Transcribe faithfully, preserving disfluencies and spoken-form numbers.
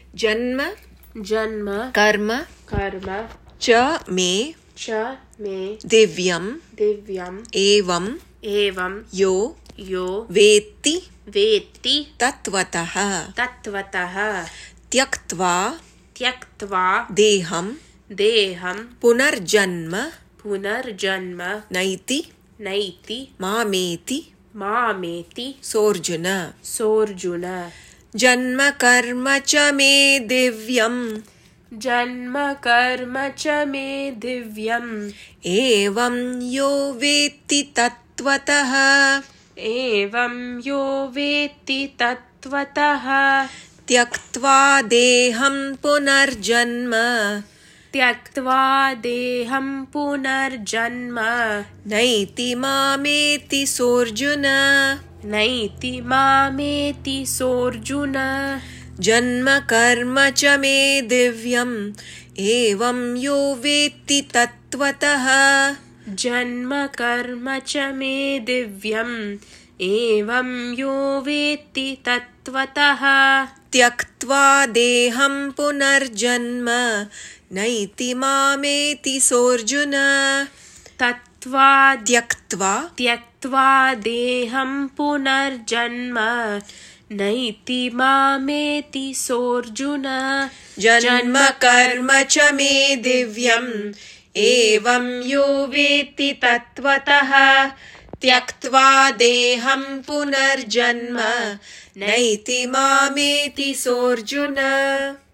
जन्म जन्म कर्म कर्म च मे च मे दिव्यं दिव्यम् एवं एवं यो यो वेत्ति वेत्ति तत्त्वतः तत्त्वतः त्यक्त्वा त्यक्त्वा देहं देहं पुनर्जन्म पुनर्जन्म नैति नैति मामेति मामेति सोऽर्जुन सोऽर्जुन जन्म कर्म च मे दिव्यम् जन्म कर्म च मे दिव्यम् एवं यो वेत्ति तत्त्वतः एवं यो वेत्ति तत्त्वतः त्यक्त्वा देहं पुनर्जन्म त्यक्त्वा देहं पुनर्जन्म नैति मामेति सोऽर्जुन नैति मामेति सोऽर्जुन जन्म कर्म च मे दिव्यम् एवं यो वेत्ति तत्त्वतः जन्म कर्म च मे दिव्यम् एवं यो वेत्ति तत्त्वतः त्यक्त्वा देहं पुनर्जन्म नैति मामेति सोऽर्जुन तत्त्वा त्यक्त्वा त्यक्त्वा देहं पुनर्जन्म नैति मामेति सोऽर्जुन जन्म कर्म च मे दिव्यम् एवं यो वेत्ति तत्त्वतः त्यक्त्वा देहं पुनर्जन्म नैति मामेति सोऽर्जुन।